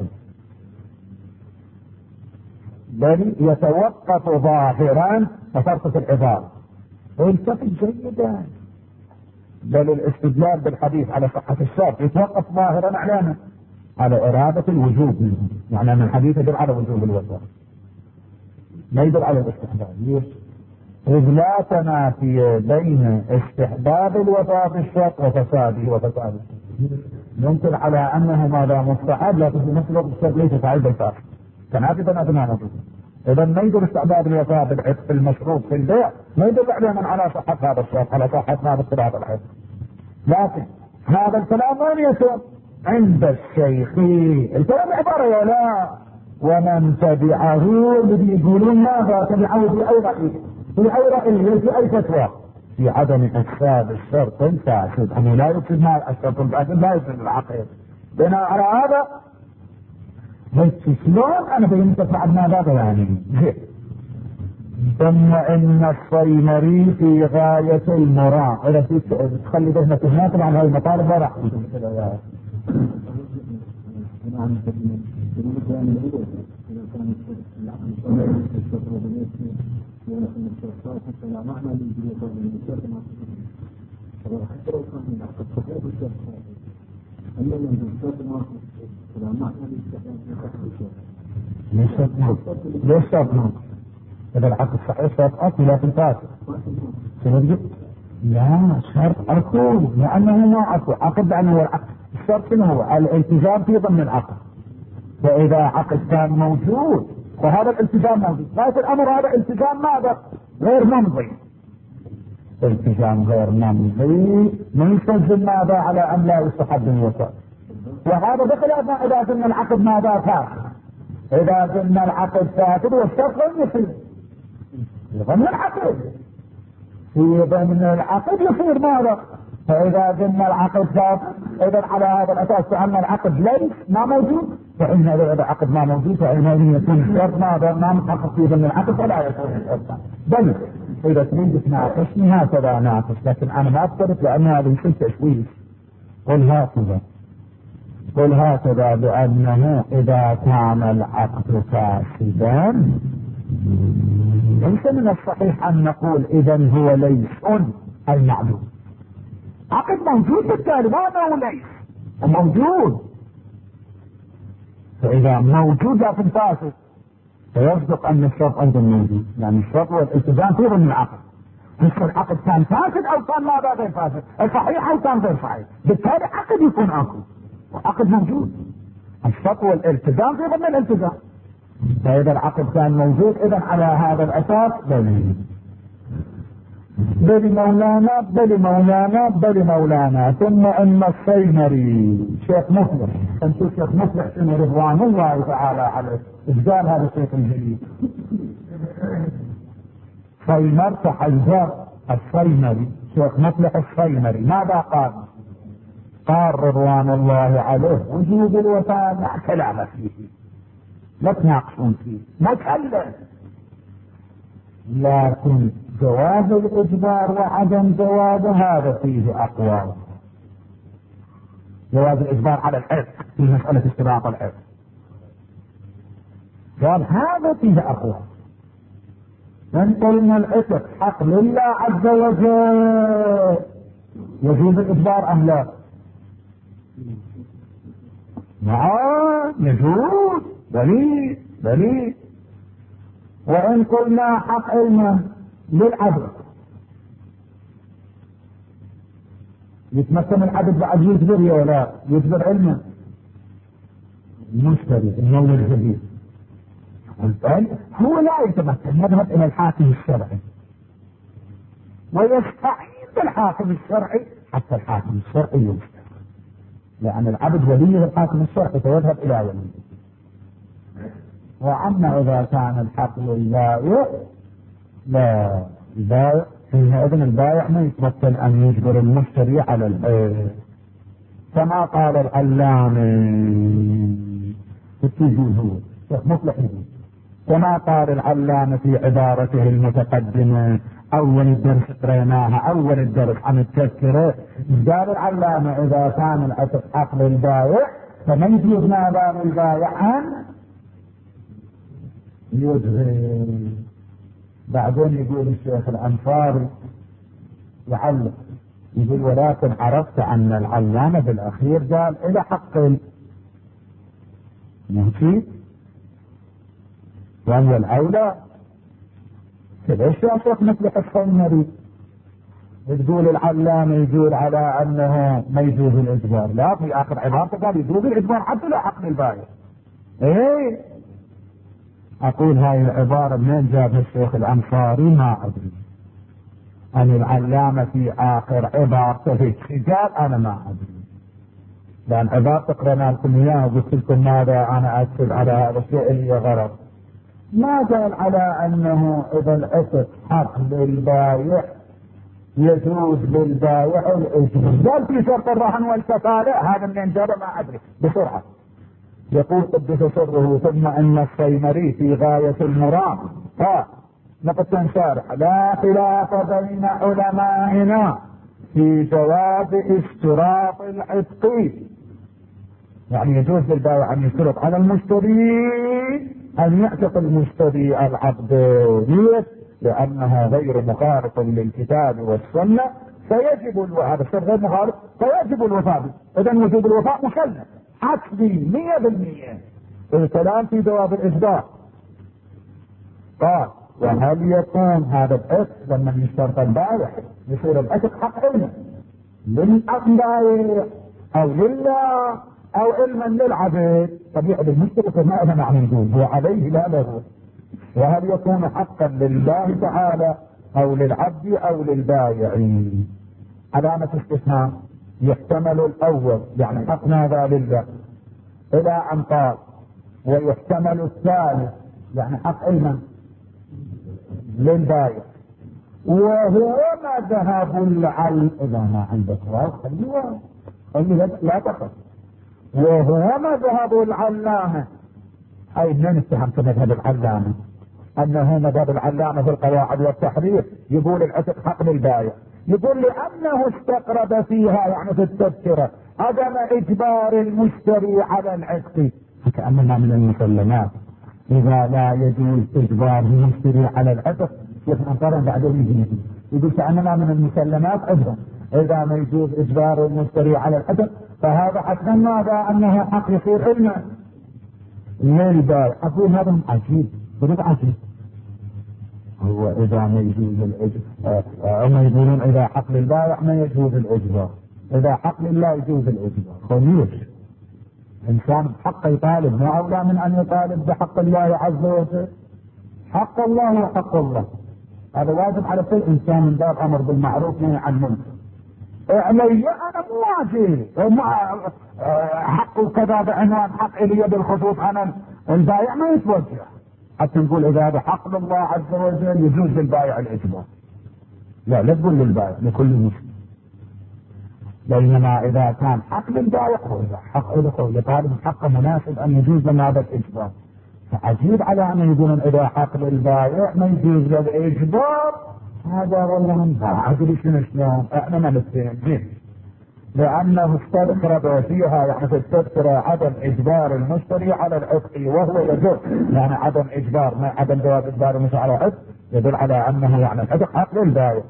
بل يتوقف ظاهرا ففرق في العبارة والتفت جيدا. بل الاستدلال بالحديث على صحة الشرط يتوقف ظاهرا على على إرادة الوجوب منه، يعني أن الحديث يدل على وجوب الوفاء ما يدل على الاستحباب. ليش؟ إذ لا تنافي بين استحباب الوفاء في الشرط وفساده وفساده. يمكن على أنه ماذا مستحب لكن في نفس الوقت الشرط ليس فاعل بالفاسد، تنافي تنافي ما موجود. إذا ما يدل استحباب الوفاء بالعتق في المشروط في البيع ما يدل عليهم على صحة هذا الشرط على صحة هذا اختلاف العتق. لكن هذا الكلام وين يسوى؟ عند الشيخ الكلام عبارة يا لا ومن تبعه الذي يقولون ماذا تبعه في اي رأي في اي رأي في اي فتوى في عدم افساد الشرط الفاسد، انه لا يفسد مع الشرط الفاسد لا يفسد العقيد. بناء على هذا بس شلون انا بينت بعد ماذا بياني. ثم ان الصيمري في غاية المراء، اذا تخلي ذهنك هناك عن هاي المطالب لا راح ليش شرط إذا العقد صحيح شرط أصلي لكن فاسد شنو؟ لا شرط أصول لأنه ما أصل عقد لأنه العقد الشرط شنو هو؟ الالتزام في ضمن العقد، فإذا عقد كان موجود فهذا الالتزام موجود، لكن الأمر هذا التزام ماذا؟ غير ممضي. التزام غير ممضي ما يستلزم ماذا على أن لا يستحب الوفاء، وهذا بخلاف ما إذا كنا العقد ماذا فاسد. إذا كنا العقد فاسد والشرط غير يصير في ضمن العقد، في ضمن العقد يصير ماذا؟ فإذا كنا العقد فاسد إذا على هذا الأساس فأن العقد ليس ما موجود، فحينئذ إذا العقد ما موجود فحينئذ يكون الشرط ماذا؟ ما متحقق في ضمن العقد فلا يكون الشرط. بل إذا تريد تناقشني هكذا ناقش، لكن أنا ما أفترض لأن هذا يصير تشويش. قل هكذا بأنه إذا كان العقد فاسدا ليس من الصحيح أن نقول إذن هو ليس أي معلوم. عقد موجود بالتالي، ما أنه ليس موجود. فإذا موجود لكن فاسد فيصدق أن الشرط أيضا موجود، يعني الشرط والالتزام في ضمن العقد. العقد كان فاسد أو كان ماذا غير فاسد، الصحيح أو كان غير صحيح، بالتالي عقد يكون أكو وعقد موجود. الشرط والالتزام في ضمن الالتزام. فإذا العقد كان موجود إذا على هذا الأساس بل مولانا ثم إن الصيمري شيخ مفلح. أنتم شيخ مفلح شنو رضوان الله تعالى عليه، إيش قال هذا الشيخ الجليل؟ صيمر تحجر الصيمري، شيخ مفلح الصيمري ماذا قال؟ قال رضوان الله عليه وجوب الوفاء لا كلام فيه، لا تناقشون فيه، ما تكلم، لكن جواز الإجبار وعدم جواز هذا فيه أقوال. جواز الإجبار على العتق في مسألة اشتراط العتق قال هذا فيه أقوال. من قلنا العتق حق لله عز وجل يجوز الإجبار أم لا؟ نعم يجوز، بلي. وإن قلنا حق علما للعبد يتمكن العبد بعد يجبر يا لا يجبر علما المشتري المولى الجديد هو لا يتمكن، يذهب إلى الحاكم الشرعي ويستعين بالحاكم الشرعي حتى الحاكم الشرعي يجبر، لأن العبد ولي الحاكم الشرعي فيذهب إلى وليه. وأما إذا كان الحق للبائع لا البائع حينئذ البائع ما يتمكن أن يجبر المشتري على البيع، كما قال العلامة كما قال العلامة في عبارته المتقدمة أول الدرس قريناها، أول الدرس عن التذكرة. قال العلامة إذا كان العتق حق للبائع فما يجوز ماذا للبائع أن يدغي. بعدين يقول الشيخ الأنصاري يعلق يقول ولكن عرفت أن العلامة بالأخير قال إلى حق ماشي وهو الأولى ليش يا شيخ مثل الصيمري تقول العلامة يقول على أنه ما يجوز الإجبار؟ لا، في آخر عبارته قال يجوز الإجبار حتى لا حق للبائع. إيه أقول هاي العبارة منين جابها الشيخ الأنصاري ما أدري. أن العلامة في آخر عبارته هيك قال أنا ما أدري، لأن عبارة قرأنا لكم إياها وقلت لكم ماذا أنا أكتب على هذا الشيء اللي غلط. ما قال على أنه إذا العتق حق للبائع يجوز للبائع الإجبار، قال في شرط الرهن والكفالة. هذا منين جابه ما أدري بسرعة. يقول قدس سره ثم إن الصيمري في غاية المرام نقطة شارح لا خلاف بين علمائنا في جواز اشتراط العتق، يعني يجوز للبائع أن يشترط على المشتري أن يعتق المشتري العبد لأنها غير مخالف للكتاب والسنة فيجب الوفاء. هذا غير مخالف فيجب الوفاء. إذن وجوب الوفاء مكلف حتمي 100%. الكلام في جواب الإجبار قال وهل يكون هذا العتق لما يشترط البائع يصير العتق حق علم للبائع أو لله أو علما للعبد؟ طبيعي المشترك ما أنا معنى نقول هو عليه لا له. وهل يكون حقا لله تعالى أو للعبد أو للبائع؟ علامة استثناء يحتمل الأول يعني حق ماذا لله إلى أن قال، ويحتمل الثالث يعني حق علما للبائع. وهو مذهب العلم إذا ما عندك خلي لا تقص. وهو مذهب العلامة أي من اتهمت مذهب العلامة؟ انه مذهب العلامة في القواعد والتحرير يقول العتق حق للبايع، يقول لانه استقرب فيها يعني في التذكرة عدم اجبار المشتري على العتق، كأننا من المسلمات اذا لا يجوز اجبار المشتري على العتق كيف نقارن بعدين يجي يقول كأننا من المسلمات ايضا اذا ما يجوز اجبار المشتري على العتق فهذا حتما ماذا انه حق يصير علما للبايع. اقول هذا عجيب برد عجيب. هو اذا ما يجوز هم يقولون اذا حق للبايع ما يجوز الاجبار، اذا حق لله يجوز الاجبار. خليش انسان بحق يطالب ما اولى من ان يطالب بحق الله عز وجل. حق الله وحق الله هذا واجب على كل انسان من باب امر بالمعروف نهي عن المنكر. علي انا مو واجب حق كذا بعنوان حق الي بالخصوص انا البايع ما يتوجه حتى نقول اذا هذا حق لله عز وجل يجوز للبايع الاجبار. لا تقول للبايع لكل مسلم. بينما اذا كان حق للبايع حق له لطالب حق مناسب ان يجوز لنا هذا الاجبار. فعجيب على ان يقولون اذا حق للبايع ما يجوز للاجبار. هذا والله من عجل شلون احنا ما نتفهم لانه استذكر فيها يعني في التذكرة عدم اجبار المشتري على العتق وهو يجوز يعني عدم اجبار ما عدم جواز اجبار المشتري على العتق يدل على انه يعني العتق حق للبايع.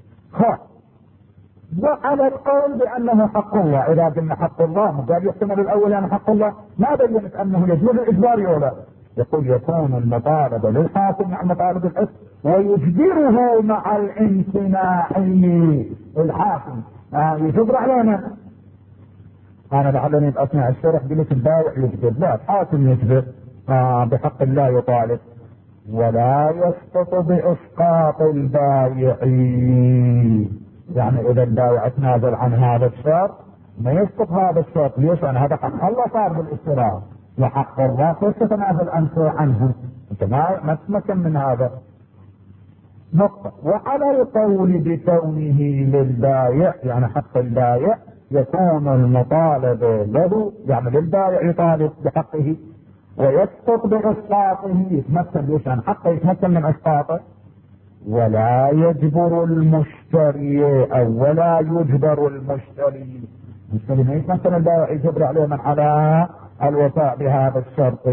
وعلى القول بانه حق الله اذا قلنا حق الله قال يحتمل الاول يعني حق الله ما بينت انه يجوز الاجبار ولا يقول يكون المطالبه للحاكم مع مطالب العتق ويجبره مع الامتناع الحاكم يجبر علينا. انا لعلني باثناء الشرح قلت البائع يجبر لا الحاكم يجبر بحق الله يطالب ولا يسقط باسقاط البائع. يعني اذا البائع تنازل عن هذا الشرط ما يسقط هذا الشرط. ليش؟ لان هذا حق الله صار بالاستراء وحق الله كيف تتنازل انت عنه؟ انت ما تتمكن من هذا. نقطة. وعلى القول بكونه للبائع يعني حق البائع يكون المطالب له يعني للبائع يطالب بحقه ويسقط باسقاطه يتمكن ليش؟ عن حقه يتمكن من اسقاطه ولا يجبر المشتري او ولا يجبر المشتري ما يتمكن البائع يجبر عليه من على الوفاء بهذا الشرط.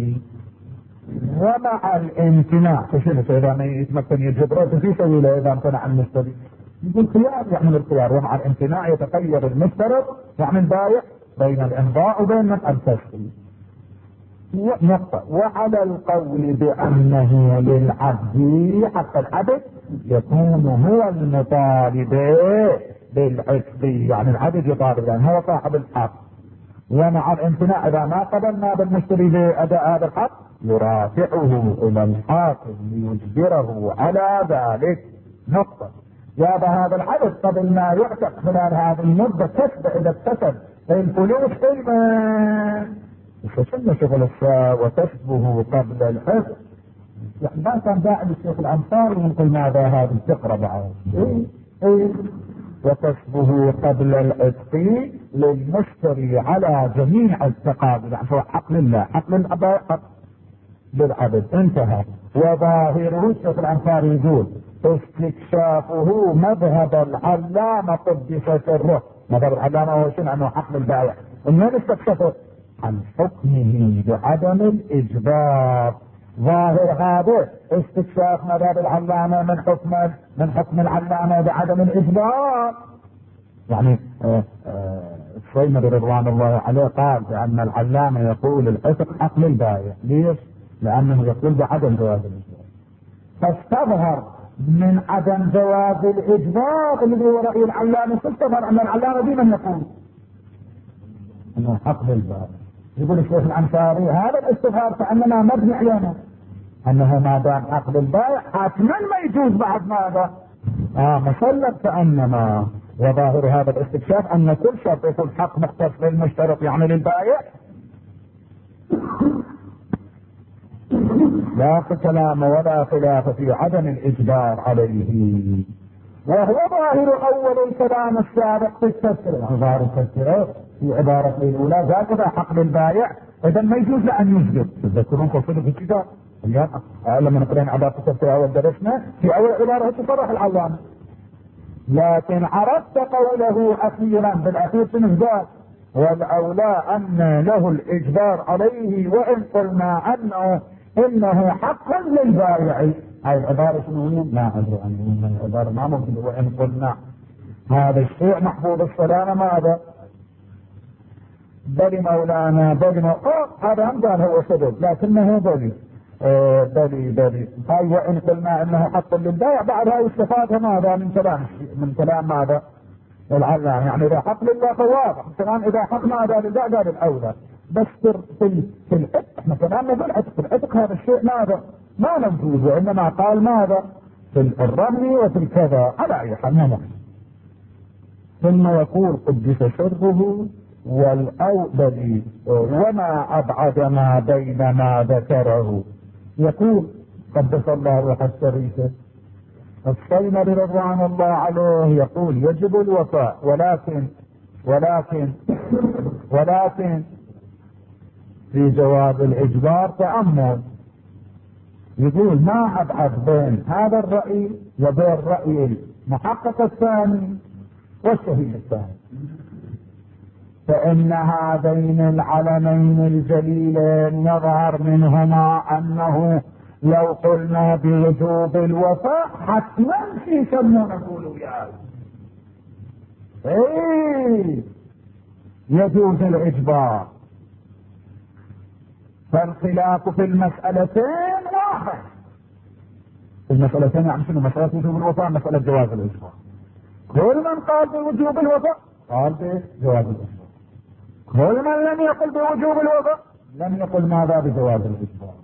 ومع الامتناع فشنو اذا ما يتمكن يجبره فشو يسوي له اذا امتنع المشتري؟ يقول خيار يعمل الخيار. ومع الامتناع يتخير المشترط يعني البائع بين الامضاء وبين التسليم. نقطة. وعلى القول بأنه للعبد حق العبد يكون هو المطالب بالعتق يعني العبد يطالب لأنه هو صاحب الحق. ومع الامتناع إذا ما قبلنا بالمشتري بأداء هذا الحق يرافعه إلى الحاكم ليجبره على ذلك. نقطة. جاب هذا العبد قبل ما يعتق خلال هذه المدة كسب إذا اكتسب الفلوس فشلنا شغل الشاء وكسبه قبل الحفظ. يعني ما كان داعي للشيخ الأنصاري ينقل ماذا هذه الفقرة بعد وكسبه قبل العتق للمشتري على جميع التقابل يعني هو حق لله حق للأباء حق للعبد انتهى. وظاهره الشيخ الأنصاري يقول استكشافه مذهب العلامة قدس سره. مذهب العلامة هو شنو؟ انه حق للبائع. ومن استكشفه؟ عن حكمه بعدم الإجبار. ظاهر هذا استكشاف مذهب العلامة من حكم العلامة بعدم الإجبار. يعني الشيمري رضوان الله عليه قال بأن العلامة يقول العتق حق للبائع. ليش؟ لأنه يقول بعدم جواز الإجبار. فاستظهر من عدم جواز الإجبار اللي هو رأي العلامة فاستظهر أن العلامة دي من يقول انه حق للبائع. يقول الشيخ الأنصاري هذا الاستظهار كأننا مبني علينا انه ما دام حق للبائع حتما ما يجوز بعد ماذا مسلم كأنما. وظاهر هذا الاستكشاف ان كل شرط يكون حق مختص للمشترط يعني للبائع لا كلام ولا خلاف في عدم الإجبار عليه. وهو ظاهر اول الكلام السابق في التذكرة. ظاهر التذكرة في عبارة الأولى هكذا حق للبايع، إذا ما يجوز له أن يسجد. تذكرون قصده في الكتاب اليوم لما نقرأ عبارة في أول درسنا في أول عبارة تصرح العلامة. لكن عرفت قوله أخيرا بالأخير تنزداد والأولى أن له الإجبار عليه وإن قلنا إنه حق للبائع. هاي العبارة شنو هي؟ ما أدري عنه العبارة ما ممكن. وإن قلنا هذا الشيء محفوظ الصلاة ماذا؟ بل مولانا هذا هم قال هو سبب لكنه بلي هاي وإن قلنا إنه حق للبائع بعدها يستفاد ماذا من كلام ماذا؟ العلامة. يعني إذا حق لله فواضح كمان، إذا حق ماذا للبائع قال الأولى. بس في العتق احنا كلامنا في العتق هذا الشيء ماذا؟ ما موجود، وإنما قال ماذا؟ في الرمي وفي الكذا على أي حال ما ممكن. ثم يقول قدس سره والأولى وما أبعد ما بين ما ذكره. يقول قدس الله روح الشريفة الصيمري رضوان الله عليه يقول يجب الوفاء ولكن في جواب الإجبار تأمل. يقول ما أبعد بين هذا الرأي وبين رأي المحقق الثاني والشهيد الثاني، فإن هذين العلمين الجليلين يظهر منهما أنه لو قلنا بوجوب الوفاء حتما في سمون الأولويات يجوز الإجبار. فالخلاف في المسألتين واحد. في المسألتين يعني شنو؟ مسألة وجوب الوفاء، مسألة جواز الإجبار. كل من قال بوجوب الوفاء قال بجواز الإجبار، كل من لم يقل بوجوب الوفاء لم يقل ماذا؟ بجواز الإجبار.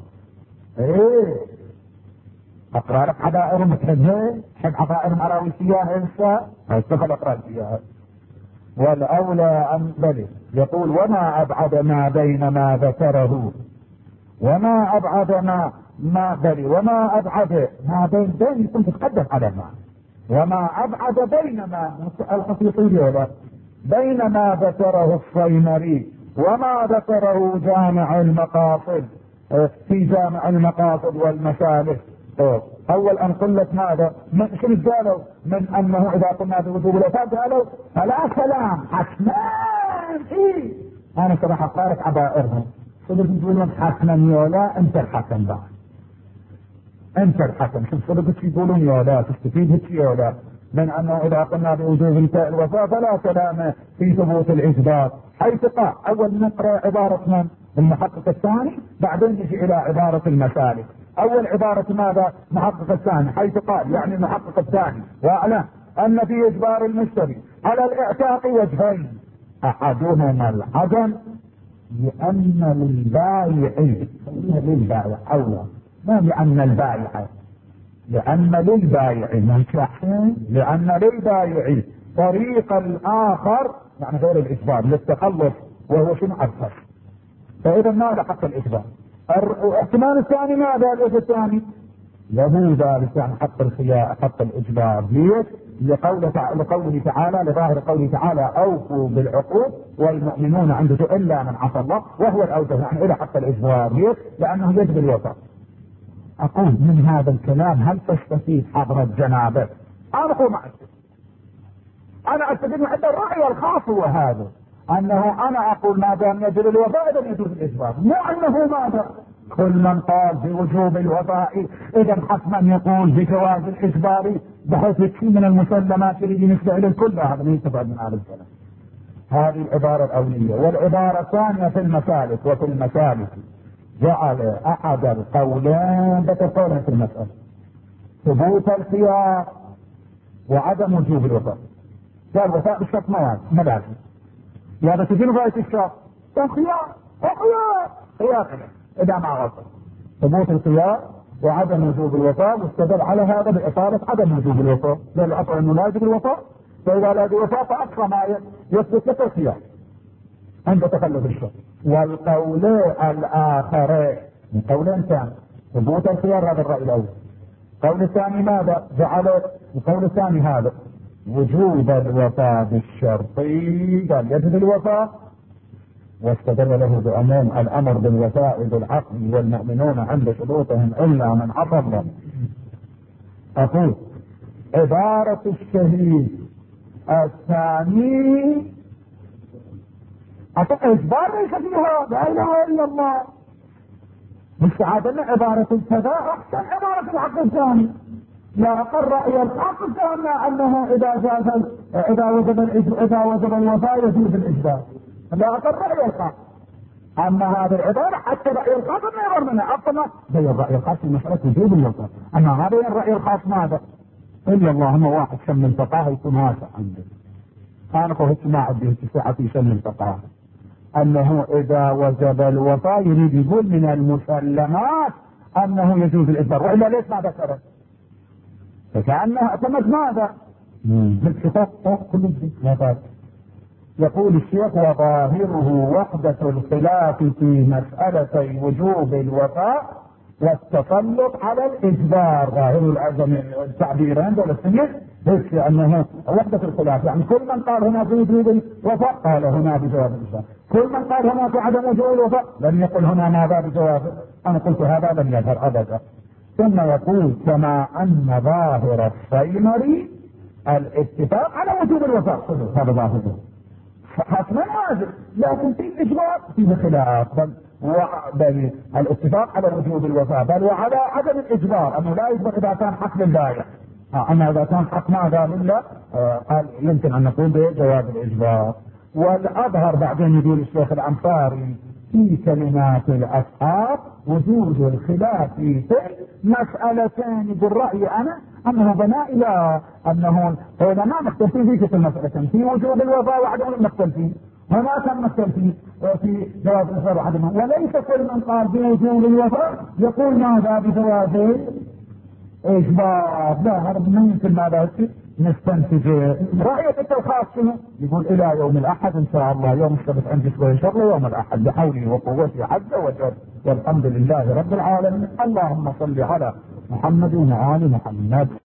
اقرا لك حدائر متحدة حب حدائر مراويسية انسى هيستفل اقرا فيها. والاولى ان بلي يقول وما ابعد ما بين ما ذكره وما ابعد ما بلي وما ابعد ما بين كنت تتقدم على وما ابعد بين ما الخصيصية بين ما ذكره الصيمري وما ذكره جامع المقاصد في جامع المقاصد والمسالك. اول ان قلت ماذا؟ شنو قالوا؟ من انه اذا قلنا بوجوب الوفاء قالوا فلا كلام حتما. انا صراحه قارئ عبائرهم صدق يقولون حتما يولا انت الحكم بعد انت الحكم. شوف صدق يقولون يولا تستفيد هيك يولا من انه اذا قلنا بوجوب الوفاء فلا كلام في ثبوت الاثبات. حيث قال اول نقرا عباره من المحقق الثاني بعدين نجي الى عباره المسالك. اول عباره ماذا؟ محقق الثاني حيث قال يعني المحقق الثاني واعلم ان في اجبار المشتري على الاعتاق وجهين احدهما العدم لان للبائع اولى ما لان البائع لان للبائع طريق الاخر يعني غير الاجبار للتخلص وهو شنو؟ الفصل. فاذا ماذا حق الاجبار؟ الاحتمال الثاني ماذا؟ الوجه الثاني له ذلك يعني حق الخيار حق الاجبار. ليش؟ لقوله تعالى لظاهر قوله تعالى اوفوا بالعقود والمؤمنون عنده الا من عصى الله وهو الاوجه يعني الى حق الاجبار. ليش؟ لانه يجب الوفاء. اقول من هذا الكلام هل تستفيد حضرة جنابك؟ انا اقول معك انا استفيد عند الرأي الخاص هو هذا انه انا اقول ما دام يجب الوفاء اذا يجوز الاجبار، مو انه ماذا؟ كل من قال بوجوب الوفاء اذا حتما يقول بجواز الاجبار بحيث يكفي من المسلمات اللي بالنسبه الى الكل. هذا ما يستفاد من هذا الكلام. هذه العباره الاوليه. والعباره الثانيه في المسالك وفي المسالك جعل احد القولين بتقولها في المساله ثبوت الخيار وعدم وجوب الوفاء. قال وفاء بالشرط ما لازم يا بس شنو فائدة الشرط؟ خيار اذا ما غلط ثبوت الخيار وعدم وجوب الوفاء. واستدل على هذا بإطالة عدم وجوب الوفاء لأن أصلا انه لا يجب الوفاء، فاذا لا يجب الوفاء فاقصى ما يثبت لك الخيار عند تخلف الشرط. والقول الاخر من قولين ثاني ثبوت الخيار هذا الرأي الاول. القول الثاني ماذا؟ جعل القول الثاني هذا وجوب الوفاء بالشرطي، قال يجب الوفاء، واستدل له بعموم الامر بالوفاء بالعقد والمؤمنون عند شروطهم الا من عصى الله. اقول عبارة الشهيد الثاني اجبار ليس فيها لا اله الا الله، مستعادة عبارة كذا احسن عبارة العقد الثاني. لا اقل رأي الحق انه اذا وجب الوفاء يجوز الاجبار، لا اقل رأي الحق. اما هذه العبارة حتى رأي الخاص ما يغير منها، اصلا زي الرأي الخاص في مسألة وجوب الوفاء، اما هذا الرأي الخاص ماذا؟ الا اللهم واحد شم الفقاه يكون واسع عنده، انا قلت ما عندي سعة في شم الفقاه، انه اذا وجب الوفاء يريد يقول من المسلمات انه يجوز الاجبار، والا ليش ما ذكره؟ فكأنه اعتمد ماذا؟ بالكتاب كل الذكر. يقول الشيخ وظاهره وحدة الخلاف في مسألتي وجوب الوفاء والتسلط على الإجبار، ظاهر العزم التعبيرين دول السنة ليش؟ لأنه وحدة الخلاف، يعني كل من قال هنا بوجوب الوفاء قال هنا بجواب الإجبار، كل من قال هنا بعدم وجوب الوفاء لم يقل هنا ماذا بجواب. أنا قلت هذا لم يظهر أبدا. ثم يقول كما أن ظاهر السيمري الاتفاق على وجوب الوفاء، هذا ظاهره حتما واجب، لكن في الاجبار فيه خلاف، بل الاتفاق على وجوب الوفاء بل وعلى عدم الاجبار، انه لا يجبر اذا كان حق لله، اما اذا كان حق ماذا لله قال يمكن ان نقول بجواز الاجبار. والاظهر بعدين يقول الشيخ العنصاري في كلمات الاصحاب وجود الخلاف في مسألتين بالرأي انا انه بناء الى انه ما مختلفين في المسألتين، في وجوب الوفاء وعدم المختلفين، هناك مختلفين في جواز الوفاء وعدم، وليس كل من قال بوجوب الوفاء يقول ماذا بجواز اجبار، لا هذا ممكن ماذا نستنتج رأيك انت الخاص شنو؟ يقول الى يوم الاحد ان شاء الله، يوم السبت عندي شوي ان شاء الله، يوم الاحد بحولي وقوتي عز وجل، والحمد لله رب العالمين. اللهم صل على محمد وآل محمد.